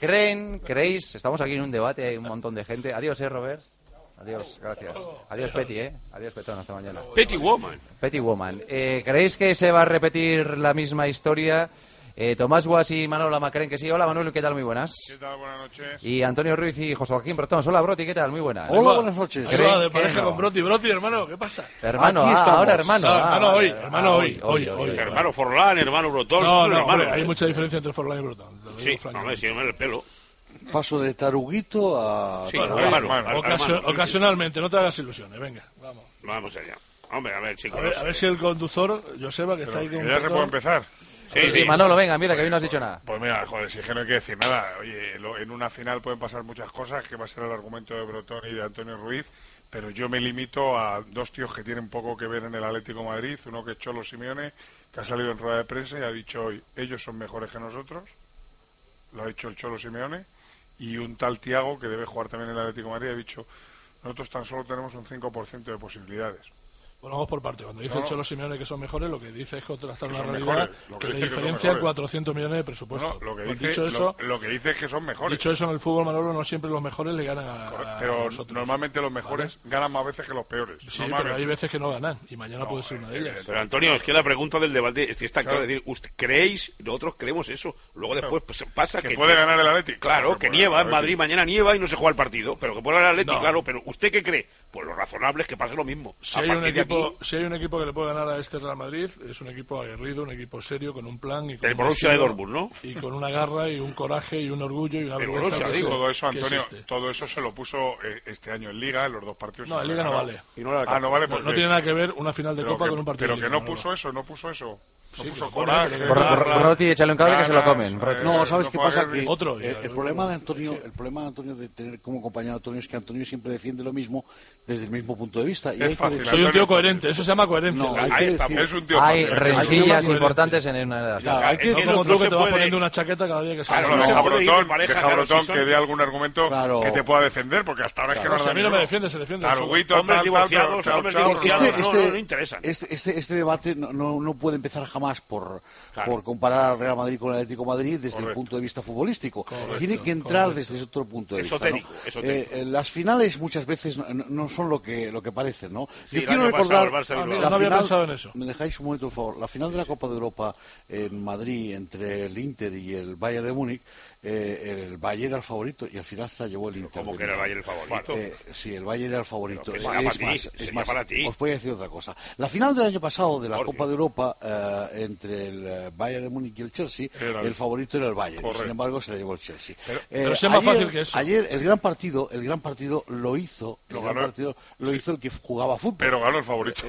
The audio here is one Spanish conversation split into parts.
¿Creéis? Estamos aquí en un debate, hay un montón de gente. Adiós, Robert. Adiós, gracias. Adiós, Petty, Adiós, Petón, hasta mañana. Petty Woman. Petty Woman. ¿Creéis que se va a repetir la misma historia? Tomás Guas y Manolo Lamacren, que sí. Hola, Manuel, ¿qué tal? Muy buenas. ¿Qué tal? Buenas noches. Y Antonio Ruiz y José Joaquín Brotón. Hola, Broti, ¿qué tal? Muy buenas. Hola, buenas noches. De pareja con Broti, hermano, ¿qué pasa? Hermano, ahora hermano. Hermano hoy. Hermano Forlán, hermano Brotón. No, hermano, hay mucha diferencia entre Forlán y Brotón. Sí, no, si no me el pelo. Paso de taruguito a... Sí, ocasionalmente, no te hagas ilusiones, venga, vamos. Vamos allá. Hombre, a ver, chicos. A ver si el conductor, Joseba, que está ahí con... ¿Ya se puede empezar? Sí, Manolo, venga, mira, que hoy no has dicho nada. Pues mira, joder, si es que no hay que decir nada. Oye, en una final pueden pasar muchas cosas, que va a ser el argumento de Brotón y de Antonio Ruiz, pero yo me limito a dos tíos que tienen poco que ver en el Atlético de Madrid. Uno que es Cholo Simeone, que ha salido en rueda de prensa y ha dicho hoy, ellos son mejores que nosotros. Lo ha dicho el Cholo Simeone. Y un tal Thiago, que debe jugar también en el Atlético de Madrid, ha dicho, nosotros tan solo tenemos un 5% de posibilidades. Bueno, vamos por parte. Cuando dice el Cholo Simeone que son mejores, lo que dice es contrastar una realidad que le que diferencia 400 millones de presupuesto. No, lo que dice es que son mejores. Dicho eso, en el fútbol, Manolo, no siempre los mejores le ganan a pero nosotros. Normalmente los mejores ganan más veces que los peores. Sí, pero hay veces que no ganan, y mañana puede ser una de ellas. Pero Antonio, es que la pregunta del debate está claro, decir, ¿usted creéis? Nosotros creemos eso. Luego después pues, pasa que puede ganar el Atlético. Claro, que nieva en Madrid, mañana nieva y no se juega el partido. Pero que puede ganar el Atlético, claro. Pero ¿usted qué cree? Pues lo razonable es que pase lo mismo. Si hay un equipo que le puede ganar a este Real Madrid, es un equipo aguerrido, un equipo serio, con un plan y con el Borussia de Dortmund, ¿no? Y con una garra y un coraje y un orgullo y una vergüenza. Todo eso, Antonio, todo eso se lo puso este año en Liga, en los dos partidos. No, en Liga no vale. Y no vale porque... No tiene nada que ver una final de Copa con un partido. Pero que no puso eso. No puso coraje. Broti, échale un cable que se lo comen. No, ¿sabes qué pasa? Que el problema de Antonio de tener como compañero a Antonio es que Antonio siempre defiende lo mismo desde el mismo punto de vista. Soy un tío coherente, eso se llama coherencia. No, hay rencillas importantes en una de las cosas. Hay que decir como tú que te vas poniendo una chaqueta cada día que sales. Deja Brotón que dé algún argumento que te pueda defender, porque hasta ahora es que no a mí no me defiende, se defiende. Hombres divorciados, no interesan. Este debate no puede empezar jamás por comparar al Real Madrid con el Atlético de Madrid desde el punto de vista futbolístico. Tiene que entrar desde otro punto de vista. Las finales muchas veces no son lo que parecen, ¿no? Yo quiero recordar no había pensado en eso. ¿Me dejáis un momento, por favor? La final de la Copa de Europa en Madrid entre el Inter y el Bayern de Múnich, el Bayern era el favorito y al final se la llevó el Inter. ¿Cómo que era el Bayern el favorito? Sí, el Bayern era el favorito. Es más, os voy a decir otra cosa. La final del año pasado de la Copa de Europa entre el Bayern de Múnich y el Chelsea, el favorito era el Bayern. Sin embargo, se la llevó el Chelsea. Pero es más fácil que eso. Ayer el gran partido lo hizo el que jugaba fútbol. Pero ganó el favorito.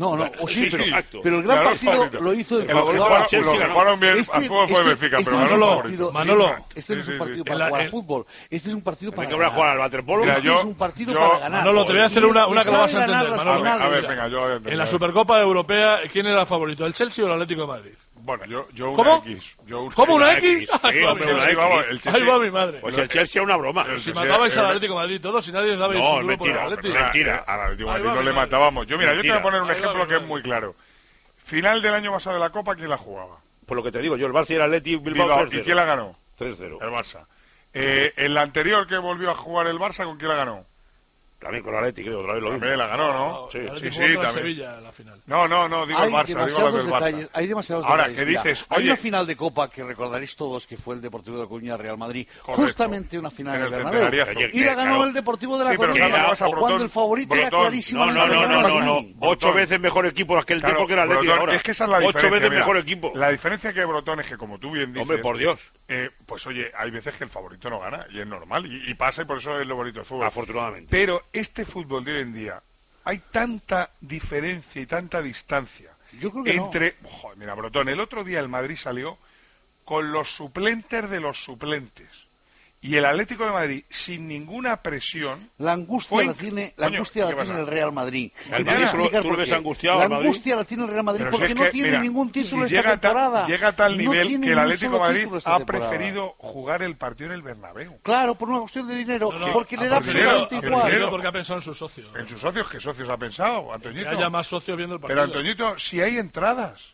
Pero el gran partido lo hizo el que jugaba fútbol. Lo que jugaron bien al fútbol fue Benfica, pero ganó el favorito. Manolo, este no es un partido para jugar al fútbol, este es un partido para ganar. Jugar al waterpolo? Este es un partido para ganar. Manolo, te voy a hacer una que lo vas a entender, Manolo. A ver, venga, yo voy a entender. En la Supercopa Europea, ¿quién era el favorito, el Chelsea o el Atlético de Madrid? Bueno, yo ¿Cómo? una X. ¿Cómo una X? Ahí va mi madre. Pues el Chelsea era una broma. Si matabais al Atlético de Madrid todos y nadie os dabais un grupo por el Atlético. Mentira. Al Atlético de Madrid no le matábamos. Yo te voy a poner un ejemplo que es muy claro. Final del año pasado de la Copa, ¿quién la jugaba? Por lo que te digo yo, el Barça y el Atlético Bilbao. ¿Y quién la ganó? 3-0. El Barça. El anterior que volvió a jugar el Barça, ¿con quién la ganó? También con el Atlético, otra vez lo mismo. También la ganó, ¿no? Sí, también. Sevilla, la final. No, digo el Barça, digo la del Barça. Hay demasiados Ahora, detalles. ¿qué dices? Hay una final de Copa que recordaréis todos que fue el Deportivo de La Coruña Real Madrid. Correcto. Justamente una final en el Bernabéu. Centenariazo. Y la ganó el Deportivo de La Coruña cuando el favorito era clarísimamente el Real Madrid. 8 veces mejor equipo que aquel tiempo que era el Atlético ahora. Es que esa es la diferencia. 8 veces mejor equipo. La diferencia que hay, Brotón, es que, como tú bien dices... Hombre, por Dios. Pues oye, hay veces que el favorito no gana, y es normal, y pasa, y por eso es lo bonito del fútbol. Afortunadamente. Pero este fútbol de hoy en día, hay tanta diferencia y tanta distancia. Yo creo que entre... Joder, mira, Brotón, el otro día el Madrid salió con los suplentes de los suplentes. Y el Atlético de Madrid, sin ninguna presión... La angustia la tiene el Real Madrid. ¿Tú lo ves angustiado La angustia la tiene el Real Madrid porque no tiene ningún título esta temporada. Llega a tal nivel que el Atlético de Madrid ha preferido jugar el partido en el Bernabéu. Claro, por una cuestión de dinero, porque le da absolutamente igual. Porque ha pensado en sus socios. ¿En sus socios? ¿Qué socios ha pensado, Antoñito? Que haya más socios viendo el partido. Pero, Antoñito, si hay entradas...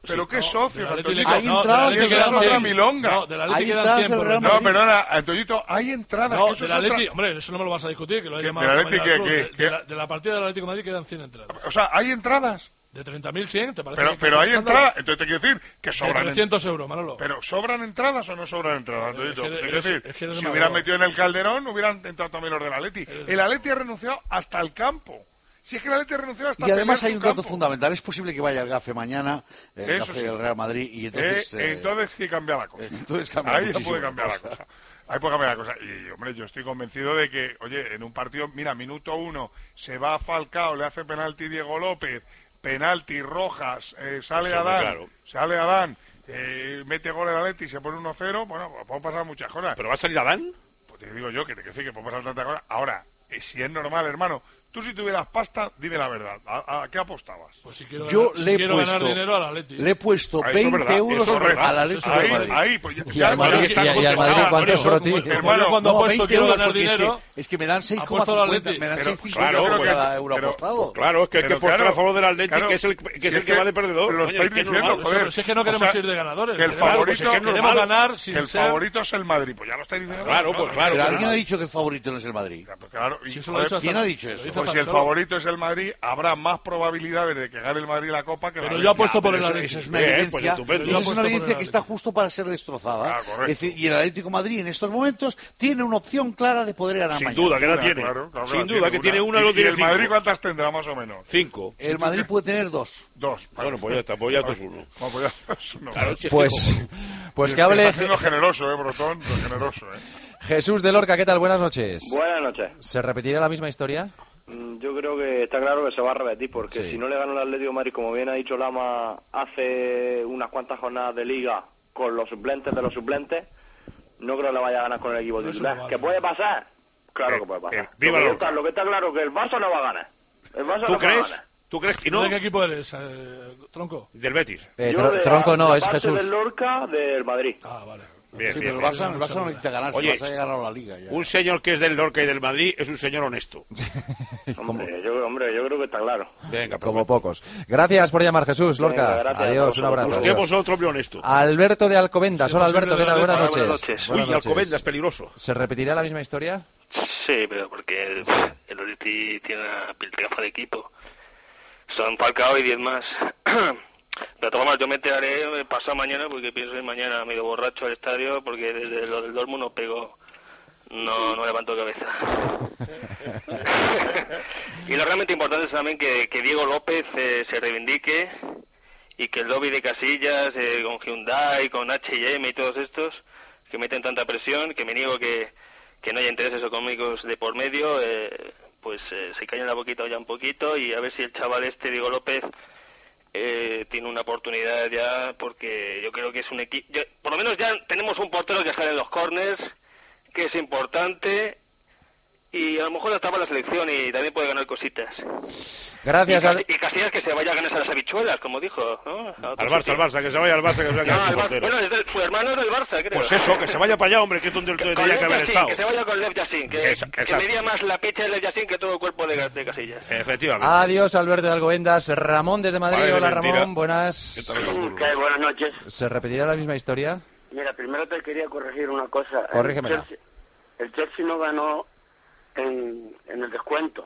Pero qué socios, Antoñito. Hay entradas que quedan otra milonga. No, de la Leti Hay quedan entradas 100 del por Real vender. No, perdona, Antoñito, hay entradas. No, que eso de la es otra- Leti, hombre, eso no me lo vas a discutir, que lo he ¿De llamado la esta Leti mañana al qué? club. De la partida del Atlético de Madrid quedan 100 entradas. O sea, hay entradas. De 30.100, ¿te parece? Pero hay entradas. Entonces te quiero decir que De sobran. 300 euros, Manolo. Pero ¿sobran entradas o no sobran entradas, Antoñito? Es que Te quiero decir, es que eres si demagogo. hubieran metido en el Calderón, hubieran entrado también los del Atleti. El Atleti ha renunciado hasta el campo. Si es que el Atleti ha renunciado hasta Y además pelear hay su un dato campo. fundamental. Es posible que vaya el GAFE mañana, el Eso GAFE sí. del Real Madrid, y entonces... Entonces sí cambia la cosa. entonces cambia Ahí ya muchísimo puede cambiar la cosa. cosa. Ahí puede cambiar la cosa. Y, hombre, yo estoy convencido de que, oye, en un partido, mira, minuto 1, se va a Falcao, le hace penalti Diego López, penalti Rojas, sale Eso, Adán, claro. sale Adán, mete gol el Atleti y se pone 1-0, bueno, pues pueden pasar muchas cosas. ¿Pero va a salir Adán? Pues te digo yo que sí, que pueden pasar tantas cosas. Ahora, si es normal, hermano, tú si tuvieras pasta, dime la verdad, ¿a qué apostabas? Pues si quiero Yo ganar, si le he quiero ganar puesto, dinero al Atleti. le he puesto Ah, eso es 20 verdad, euros eso es verdad. al Atlético de Madrid. Ahí, pues Y al Madrid, está y al Madrid, contestado, ¿cuánto es Antonio. Froti? Hermano, Yo cuando No, apuesto 20 quiero euros, ganar porque dinero. es que me dan Apuesto al 6,50, Atleti. me dan Pero, 6,50 claro, por porque- cada euro pero- apostado. Claro, es que hay que Pero apostar claro, a favor del Atleti, claro, que es el si que, es va de perdedor. Lo Coño, estáis es que es diciendo, normal. joder. Si es que no queremos ir de ganadores. Que el queremos- favorito, pues es que es queremos normal. ganar sin que el ser... favorito es el Madrid. Pues ya lo estáis diciendo. Claro, vosotros. pues claro. Pero claro. alguien ha dicho que el favorito no es el Madrid. Pues claro, y, Si eso lo ha joder, dicho hasta- ¿quién ha dicho lo eso? dice pues si el Pancholo. favorito es el Madrid, habrá más probabilidades de que gane el Madrid la Copa que Pero la yo apuesto por el Eso, Atleti. eso es una Bien, evidencia, pues estupendo. eso Yo es apuesto una por evidencia el que está Atleti. justo para ser destrozada. Ah, correcto. Es decir, y el Atlético de Madrid en estos momentos tiene una opción clara de poder ganar Sin mañana. duda que la Una, tiene. claro, claro, Sin la duda que tiene una, ¿Y, lo y tiene el Madrid 5. cuántas tendrá más o menos? 5. El Madrid puede tener dos. Dos. Bueno, pues ya está, pues ya es 2-1. Bueno, pues ya es uno. Claro, si es que Pues, pues Es que hable Está siendo generoso, Brotón, generoso, Jesús de Lorca. ¿Qué tal? Buenas noches. Buenas noches. ¿Se repetirá la misma historia? Yo creo que está claro que se va a repetir, porque Sí. si no le gana el Atlético de Madrid, como bien ha dicho Lama, hace unas cuantas jornadas de liga con los suplentes de los suplentes, no creo que le vaya a ganar con el equipo Eso titular. no vale. ¿Que puede pasar? Claro que puede pasar. viva lo, que Lorca. lo que está claro es que el Barça no va a ganar. El Barça ¿Tú no va a crees? ganar. ¿Tú crees que ¿No? no? ¿De qué equipo eres, Tronco? Del Betis. Yo de Tronco no, la es parte Jesús. del Lorca del Madrid. Ah, vale. Bien, Sí, bien, pero bien. el Barça no necesita ganar, Oye, el Barça ya ha ganado la Liga. Ya. Un señor que es del Lorca y del Madrid es un señor honesto. Hombre, yo creo que está claro. Venga, Como pocos. Gracias por llamar, Jesús. Lorca. Venga, gracias. Adiós, un abrazo. Busquemos Adiós. otro hombre honesto. Alberto de Alcobendas. Hola, Alberto. ¿Qué tal? Buenas Hola, noches. buenas noches. Buenas Uy, noches. Alcobendas es peligroso. ¿Se repetirá la misma historia? Sí, pero porque el Atleti tiene una piltrafa de equipo. Son Falcao y 10 más. Pero tomamos, yo me enteraré pasado mañana porque pienso ir mañana medio borracho al estadio porque desde lo del Dortmund no pego, no levanto cabeza. Y lo realmente importante es también que Diego López se reivindique y que el lobby de Casillas con Hyundai, con H&M y todos estos que meten tanta presión, que me niego que no haya intereses económicos de por medio, pues se callen la boquita ya un poquito y a ver si el chaval Diego López tiene una oportunidad ya, porque yo creo que es un equipo, por lo menos ya tenemos un portero que sale en los corners, que es importante, y a lo mejor estaba la selección y también puede ganar cositas. Gracias, Y Casillas que se vaya a ganarse las habichuelas, como dijo, ¿no? Al Barça, que se vaya al Barça, que se vaya No, al al Barça. portero. Bueno, su hermano es del Barça, creo. Pues eso, que se vaya para allá, hombre, que es donde Con tenía que haber Lev estado. Yassin, que se vaya con Lev Yassin, que Exacto. medía más la picha de Lev Yassin que todo el cuerpo de Casillas. Efectivamente. Adiós, Alberto de Alcobendas. Ramón desde Madrid. Vale, Hola, mentira. Ramón. Buenas. ¿Qué tal, Ramón? Buenas noches. ¿Se repetirá la misma historia? Mira, primero te quería corregir una cosa. Corrígemela. El Chelsea no ganó en el descuento.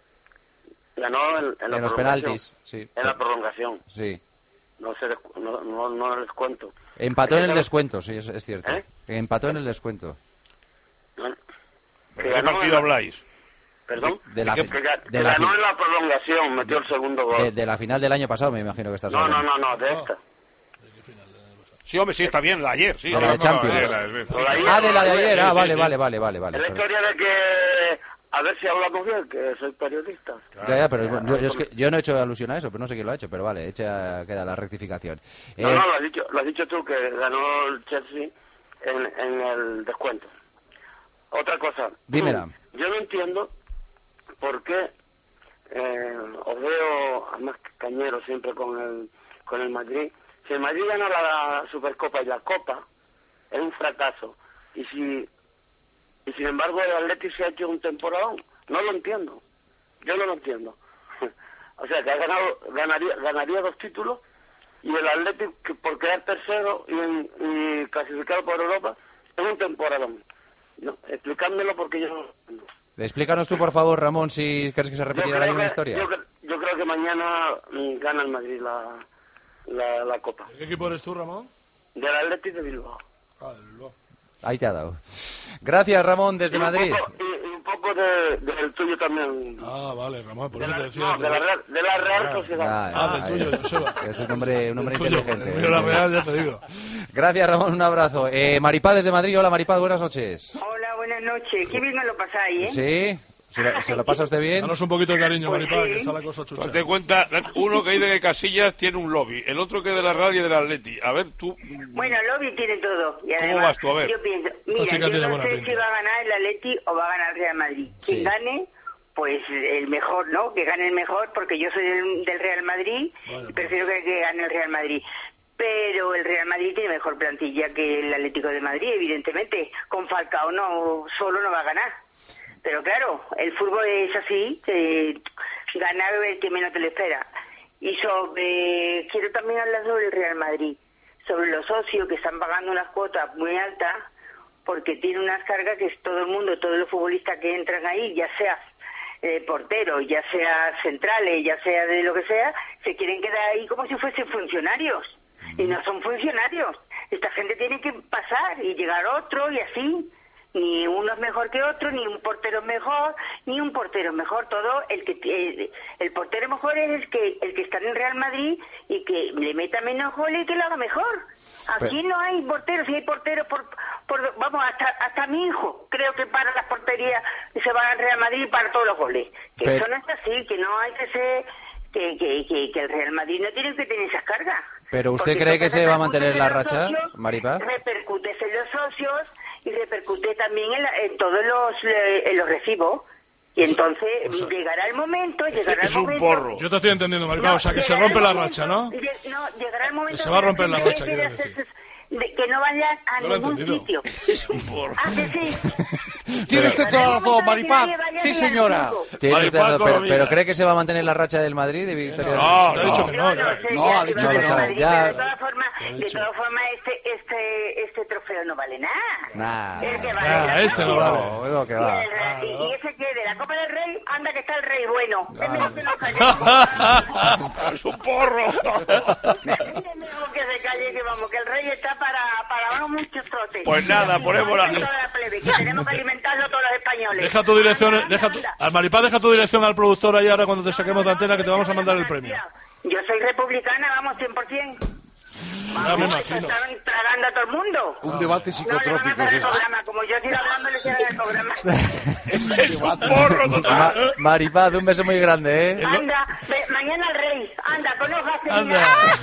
Ganó en la En los prolongación. penaltis, sí. En la prolongación. Sí. No en el descuento. Empató en el Aquella- descuento, sí, es cierto. ¿Eh? Empató en el descuento. ¿no? ¿De qué partido habláis? Perdón. De la- que de la- ganó en la prolongación, metió el segundo gol. De la final del año pasado, me imagino que estás No, hablando. de esta. Sí, hombre, sí, está bien, la ayer, sí. De la de Champions. Ah, de la de ayer. Ah, vale. Es la historia de que, a ver si hablamos bien, que soy periodista. Ya, pero yo no he hecho alusión a eso, pero no sé quién lo ha hecho, pero vale, queda la rectificación. No, lo has dicho tú, que ganó el Chelsea en el descuento. Otra cosa. Dímela. Yo no entiendo por qué os veo a más cañeros siempre con el Madrid. Si el Madrid gana la Supercopa y la Copa, es un fracaso. Y sin embargo el Atleti se ha hecho un temporadón. No lo entiendo. Yo no lo entiendo. O sea, que ganaría 2 títulos y el Atlético, por quedar tercero y clasificado por Europa, es un temporadón. No, explicármelo porque yo... Explícanos tú, por favor, Ramón, si crees que se repetirá la misma historia. Yo creo que mañana gana el Madrid la Copa. ¿De qué equipo eres tú, Ramón? Del Atlético de Bilbao. Ahí te ha dado. Gracias, Ramón, desde Madrid. Y un poco del tuyo también. Ah, vale, Ramón, por eso te decía. No, de la Real Sociedad. Del tuyo, Joseba. Es un hombre inteligente. De la Real, ya te digo. Gracias, Ramón, un abrazo. Maripaz desde Madrid. Hola, Maripaz, buenas noches. Hola, buenas noches. Qué bien me lo pasáis, ¿eh? Sí. ¿Se lo pasa usted bien? Danos un poquito de cariño, Pues Maripaz, sí. que está la cosa chucha. Date cuenta, uno que dice que Casillas tiene un lobby, el otro que de la Real y del Atleti. A ver, tú... Bueno, el lobby tiene todo. Y ¿Cómo además, vas tú? A ver. yo pienso, Esta mira, chica yo tiene no buena sé pinta. si va a ganar el Atleti o va a ganar el Real Madrid. Sí. Quien gane, pues el mejor, ¿no? Que gane el mejor, porque yo soy del Real Madrid y prefiero que gane el Real Madrid. Pero el Real Madrid tiene mejor plantilla que el Atlético de Madrid, evidentemente. Con Falcao solo no va a ganar. Pero claro, el fútbol es así, ganar el que menos te lo espera. Y quiero también hablar sobre el Real Madrid, sobre los socios que están pagando unas cuotas muy altas, porque tiene unas cargas que es todo el mundo, todos los futbolistas que entran ahí, ya sea porteros, ya sea centrales, ya sea de lo que sea, se quieren quedar ahí como si fuesen funcionarios. Y no son funcionarios. Esta gente tiene que pasar y llegar otro y así. Ni uno es mejor que otro, ni un portero es mejor, ni un portero es mejor. Todo el portero mejor es el que está en el Real Madrid y que le meta menos goles y que lo haga mejor. Aquí no hay porteros, si hay porteros vamos, hasta mi hijo creo que para las porterías y se va al Real Madrid y para todos los goles. Que eso no es así, que no hay que ser, que el Real Madrid no tiene que tener esas cargas. ¿Pero usted cree que se va a mantener la racha, Maripaz? Repercute en los socios y repercute también en todos los recibos. Y entonces llegará el momento, Es un porro. Yo te estoy entendiendo, Maripaz, o sea, que se rompe la racha, ¿no? No, llegará el momento que se va a romper la racha, quiero decir. Que no vayan a ningún sitio. Es un porro. Tiene usted toda la razón, Maripaz. Sí, señora. Pero ¿cree que se va a mantener la racha del Madrid? No, ha dicho que no. No, ha dicho que no. De todas formas, este trofeo no vale nada. El que vale este no vale. Y ese que de la Copa del Rey, anda que está el Rey bueno. Es mejor que nos callemos. Es un porro. Es mejor que se calle, que vamos, que el Rey está para muchos trotes. Pues nada, ponemos la... Que tenemos que alimentarlo todos los españoles. Deja tu dirección, al Maripaz, deja tu dirección al productor ahí ahora cuando te saquemos de antena, que te vamos a mandar el premio. Yo soy republicana, vamos, 100%. Ya me imagino. Están tragando a todo el mundo. Un debate psicotrópico. No le van a hacer el programa. Como yo sigo hablando, le cierran el programa. Es un porro total. Maripaz, un beso muy grande, ¿eh? Anda, mañana el Rey. Anda, con los Anda.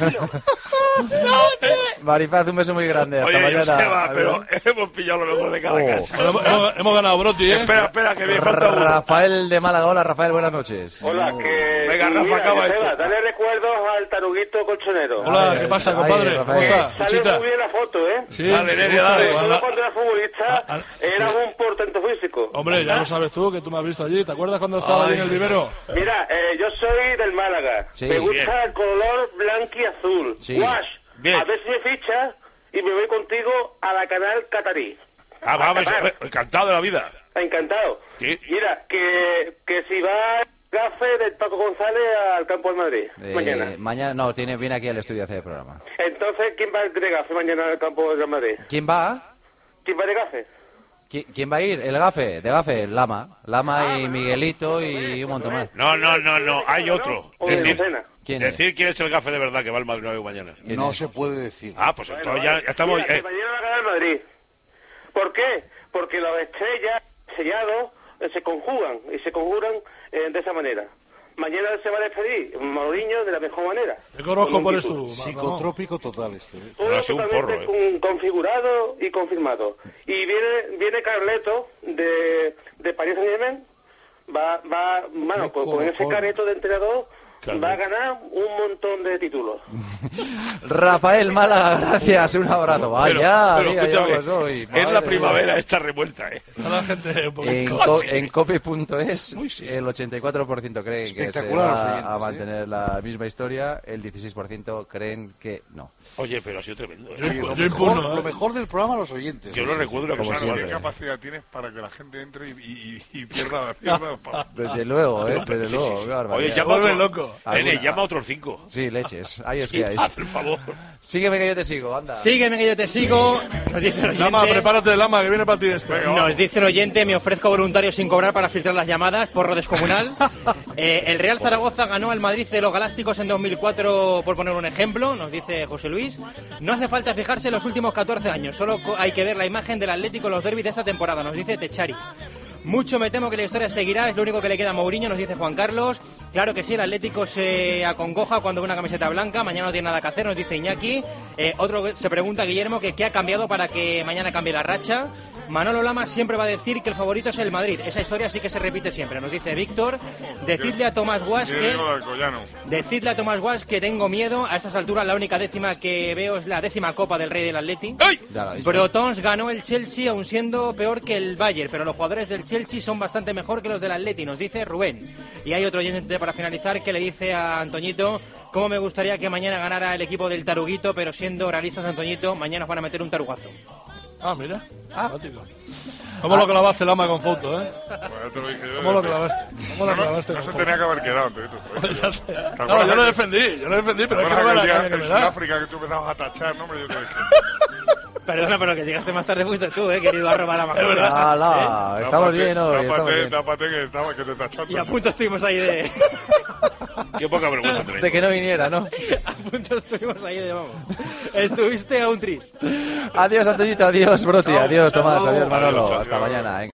Maripaz, un beso muy grande. Hasta Oye, mañana. Joseba, pero hemos pillado lo mejor de cada casa. Bueno, hemos ganado Broti, ¿eh? Espera, que me falta uno. Rafael de Málaga. Hola, Rafael, buenas noches. Hola, que... Venga, Rafa, acaba esto. Dale recuerdos al taruguito colchonero. Hola, ¿qué pasa, compadre? ¿Cómo estás? Sale muy bien la foto, ¿eh? Sí, Dale, Nerea, dale. Cuando era futbolista, era un portento físico. Hombre, ya lo sabes tú, que tú me has visto allí. ¿Te acuerdas cuando estaba allí en el vivero? Mira, yo soy del Málaga. Sí. Me gusta Bien. el color blanco y azul. Sí. Guash, Bien. a ver si me fichas y me voy contigo a la canal catarí. Vamos, encantado de la vida. Encantado. Sí. Mira, que si va Gafe del Paco González al campo de Madrid mañana. Mañana no, viene aquí al estudio a hacer el programa. Entonces, ¿quién va de Gafe mañana al campo de Madrid? ¿Quién va? ¿Quién va de Gafe? ¿Quién va a ir? El Gafe, de Gafe, Lama y Miguelito y un montón más. No, hay otro. O de Lucena. Decir quién es el Gafe de verdad que va al Madrid mañana. No se puede decir. Pues entonces ya estamos... Mira, que mañana va a ganar el Madrid. ¿Por qué? Porque las estrellas sellados se conjugan y se conjuran de esa manera. Mañana se va a despedir Mourinho de la mejor manera. ¿Qué horóscopo eres tú? Psicotrópico total este. Todo Ha sido un totalmente porro, configurado y confirmado. Y viene Carleto de Paris Saint-Germain. Con ese careto de entrenador va a ganar un montón de títulos. Rafael Málaga, gracias, un abrazo. Vaya, hoy. Es la primavera esta revuelta, La gente un en cope.es el 84% creen que se va a mantener la misma historia, el 16% creen que no. Oye, pero ha sido tremendo. Lo mejor del programa, los oyentes. Yo lo recuerdo como siempre. ¿Qué capacidad tienes para que la gente entre y pierda? Desde luego, desde luego. Oye, llama a otros 5. Sí, leches. Ahí os quedáis. Haz el favor. Sígueme que yo te sigo, anda. Sígueme que yo te sigo. Nos dice el oyente, Lama, prepárate, Lama, que viene para ti esto. Nos dice el oyente, me ofrezco voluntario sin cobrar para filtrar las llamadas, porro descomunal. El Real Zaragoza ganó al Madrid de los Galácticos en 2004, por poner un ejemplo, nos dice José Luis. No hace falta fijarse en los últimos 14 años, solo hay que ver la imagen del Atlético en los derbis de esta temporada, nos dice Techari. Mucho me temo que la historia seguirá, es lo único que le queda a Mourinho, nos dice Juan Carlos. Claro que sí, el Atlético se acongoja cuando ve una camiseta blanca, mañana no tiene nada que hacer, nos dice Iñaki. Otro se pregunta, Guillermo, que qué ha cambiado para que mañana cambie la racha. Manolo Lama siempre va a decir que el favorito es el Madrid, esa historia sí que se repite siempre, nos dice Víctor. Decidle a Tomás Guas que tengo miedo, a estas alturas la única décima que veo es la 10ª Copa del Rey del Atleti. Brotons ganó el Chelsea aun siendo peor que el Bayern, pero los jugadores del Chelsea son bastante mejor que los del Atleti, nos dice Rubén. Y hay otro oyente para finalizar que le dice a Antoñito: cómo me gustaría que mañana ganara el equipo del Taruguito, pero siendo realistas, Antoñito, mañana van a meter un tarugazo. Mira. ¿Cómo lo clavaste, Lama, con foto, Bueno, te lo dije yo. ¿Cómo lo clavaste? No se tenía que haber quedado, No, yo lo defendí, pero es que no me la caña que me da. En Sudáfrica que tú empezabas a tachar, ¿no? Yo te dije. Perdona, pero que llegaste más tarde fuiste tú, querido arroba la mejor. Estamos bien hoy. Tápate que te tachaste. Y a punto estuvimos ahí de... Qué poca vergüenza tenés. De que no viniera, ¿no? A punto estuvimos ahí de vamos. Estuviste a un tris. Adiós, Antoñito, adiós, Broti, adiós, Tomás, adiós, Manolo. Hasta mañana.